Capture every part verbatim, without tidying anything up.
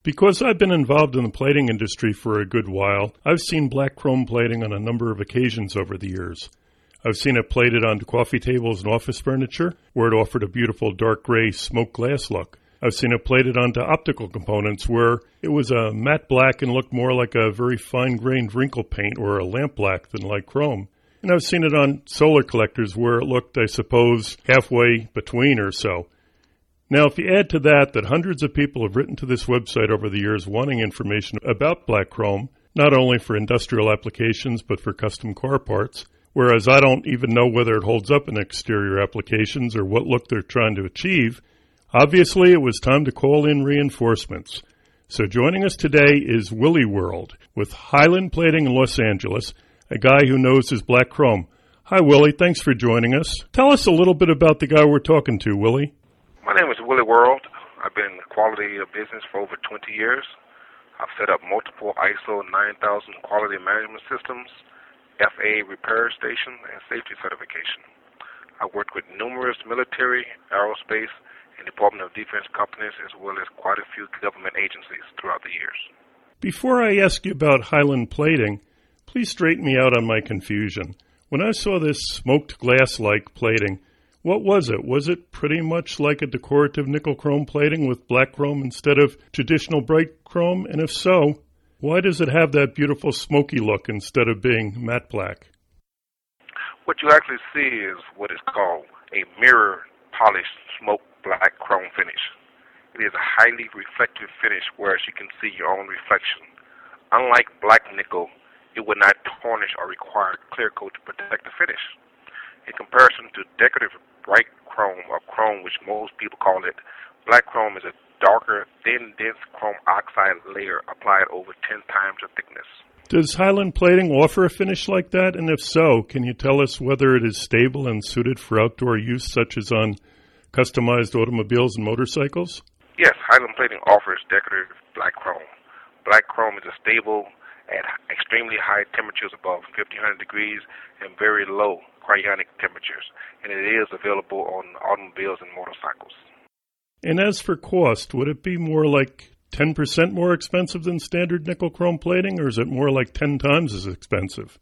Because I've been involved in the plating industry for a good while, I've seen black chrome plating on a number of occasions over the years. I've seen it plated onto coffee tables and office furniture, where it offered a beautiful dark gray smoked glass look. I've seen it plated onto optical components, where it was a matte black and looked more like a very fine-grained wrinkle paint or a lamp black than like chrome. And I've seen it on solar collectors, where it looked, I suppose, halfway between or so. Now, if you add to that that hundreds of people have written to this website over the years wanting information about black chrome, not only for industrial applications but for custom car parts, whereas I don't even know whether it holds up in exterior applications or what look they're trying to achieve, obviously it was time to call in reinforcements. So joining us today is Willie World with Highland Plating in Los Angeles, a guy who knows his black chrome. Hi, Willie. Thanks for joining us. Tell us a little bit about the guy we're talking to, Willie. My name is Willie World. I've been in the quality of business for over twenty years. I've set up multiple I S O nine thousand quality management systems, F A A repair station, and safety certification. I've worked with numerous military, aerospace, and Department of Defense companies, as well as quite a few government agencies throughout the years. Before I ask you about Highland Plating, please straighten me out on my confusion. When I saw this smoked glass-like plating, what was it? Was it pretty much like a decorative nickel chrome plating with black chrome instead of traditional bright chrome? And if so, why does it have that beautiful smoky look instead of being matte black? What you actually see is what is called a mirror polished smoked black chrome finish. It is a highly reflective finish, whereas you can see your own reflection. Unlike black nickel, it would not tarnish or require clear coat to protect the finish. In comparison to decorative bright chrome, or chrome which most people call it, black chrome is a darker, thin, dense chrome oxide layer applied over ten times the thickness. Does Highland Plating offer a finish like that? And if so, can you tell us whether it is stable and suited for outdoor use, such as on customized automobiles and motorcycles? Yes, Highland Plating offers decorative black chrome. Black chrome is stable at extremely high temperatures above fifteen hundred degrees and very low cryonic temperatures, and it is available on automobiles and motorcycles. And as for cost, would it be more like ten percent more expensive than standard nickel chrome plating, or is it more like ten times as expensive?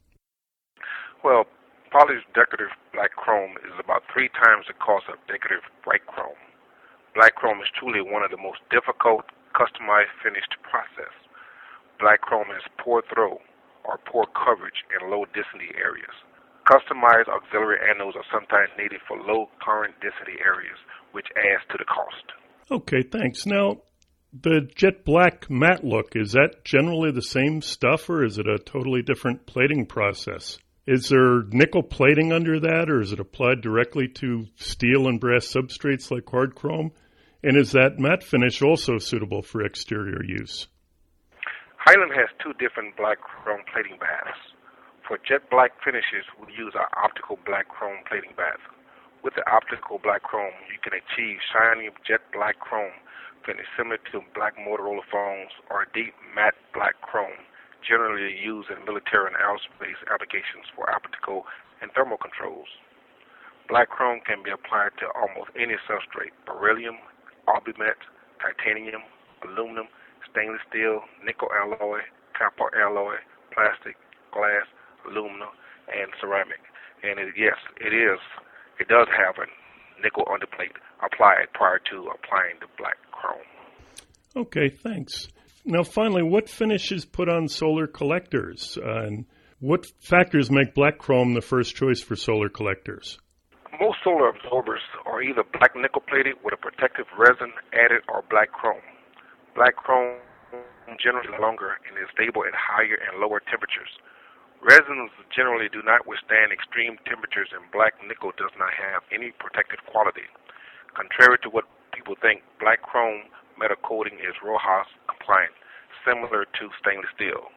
Well, polished decorative black chrome is about three times the cost of decorative bright chrome. Black chrome is truly one of the most difficult customized finished process. Black chrome has poor throw or poor coverage in low density areas. Customized auxiliary anodes are sometimes needed for low current density areas, which adds to the cost. Okay, thanks. Now, the jet black matte look, is that generally the same stuff, or is it a totally different plating process? Is there nickel plating under that, or is it applied directly to steel and brass substrates like hard chrome? And is that matte finish also suitable for exterior use? Highland has two different black chrome plating baths. For jet black finishes, we use our optical black chrome plating bath. With the optical black chrome, you can achieve shiny jet black chrome finish similar to black Motorola phones or deep matte black chrome, generally used in military and aerospace applications for optical and thermal controls. Black chrome can be applied to almost any substrate: beryllium, albumet, titanium, aluminum, stainless steel, nickel alloy, copper alloy, plastic, glass, aluminum, and ceramic. And it, yes, it is. It does have a nickel underplate applied prior to applying the black chrome. Okay, thanks. Now, finally, what finish is put on solar collectors? Uh, and what factors make black chrome the first choice for solar collectors? Most solar absorbers are either black nickel plated with a protective resin added or black chrome. Black chrome generally longer and is stable at higher and lower temperatures. Resins generally do not withstand extreme temperatures, and black nickel does not have any protective quality. Contrary to what people think, black chrome metal coating is RoHS compliant, similar to stainless steel.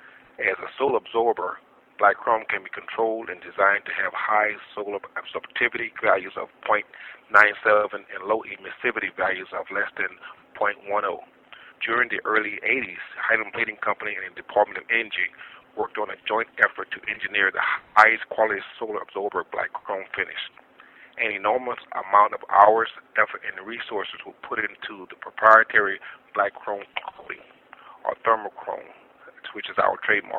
As a solar absorber, black chrome can be controlled and designed to have high solar absorptivity values of zero point nine seven and low emissivity values of less than zero point one zero. During the early eighties, Highland Plating Company and the Department of Energy worked on a joint effort to engineer the highest quality solar absorber black chrome finish. An enormous amount of hours, effort, and resources were put into the proprietary black chrome coating. thermochrome, which is our trademark.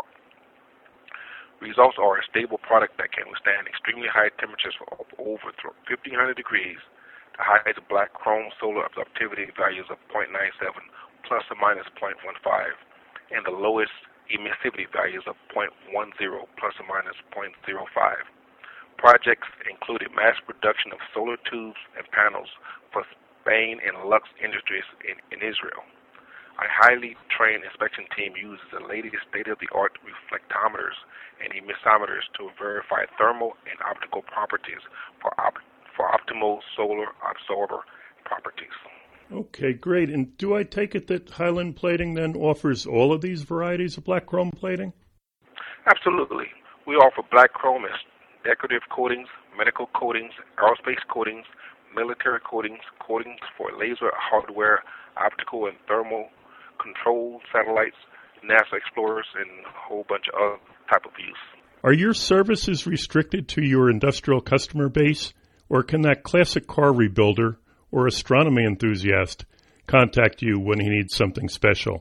Results are a stable product that can withstand extremely high temperatures for over fifteen hundred degrees. The highest black chrome solar absorptivity values of zero point nine seven plus or minus zero point one five, and the lowest emissivity values of zero point one zero plus or minus zero point zero five. Projects included mass production of solar tubes and panels for Spain and Lux Industries in, in Israel. A highly trained inspection team uses the latest state-of-the-art reflectometers and emissimeters to verify thermal and optical properties for, op- for optimal solar absorber properties. Okay, great. And do I take it that Highland Plating then offers all of these varieties of black chrome plating? Absolutely. We offer black chrome as decorative coatings, medical coatings, aerospace coatings, military coatings, coatings for laser hardware, optical and thermal control satellites, NASA explorers, and a whole bunch of other type of use. Are your services restricted to your industrial customer base, or can that classic car rebuilder or astronomy enthusiast contact you when he needs something special?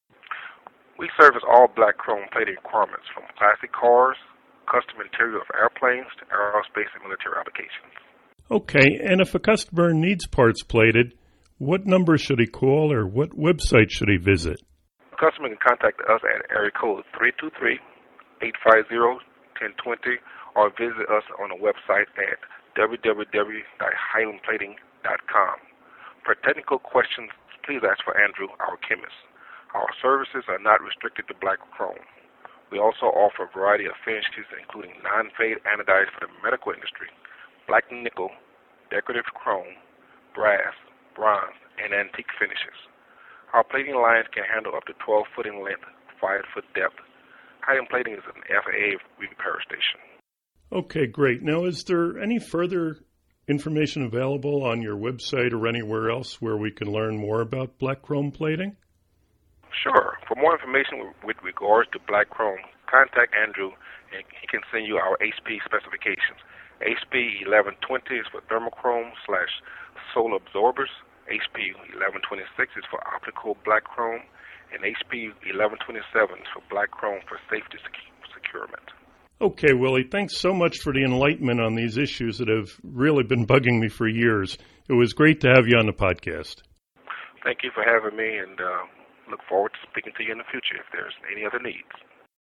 We service all black chrome plating requirements, from classic cars, custom interior of airplanes, to aerospace and military applications. Okay, and if a customer needs parts plated, what number should he call or what website should he visit? The customer can contact us at area code three two three, eight five zero, one zero two zero or visit us on the website at w w w dot highland plating dot com. For technical questions, please ask for Andrew, our chemist. Our services are not restricted to black chrome. We also offer a variety of finishes, including non-fade anodized for the medical industry, black nickel, decorative chrome, brass, bronze, and antique finishes. Our plating lines can handle up to twelve foot in length, five foot depth. Highland Plating is an F A A repair station. Okay, great. Now, is there any further information available on your website or anywhere else where we can learn more about black chrome plating? Sure. For more information with regards to black chrome, contact Andrew, and he can send you our H P specifications. H P eleven twenty is for thermochrome slash solar absorbers. H P eleven twenty-six is for optical black chrome, and H P eleven twenty-seven is for black chrome for safety sec- securement. Okay, Willie, thanks so much for the enlightenment on these issues that have really been bugging me for years. It was great to have you on the podcast. Thank you for having me, and uh, look forward to speaking to you in the future if there's any other needs.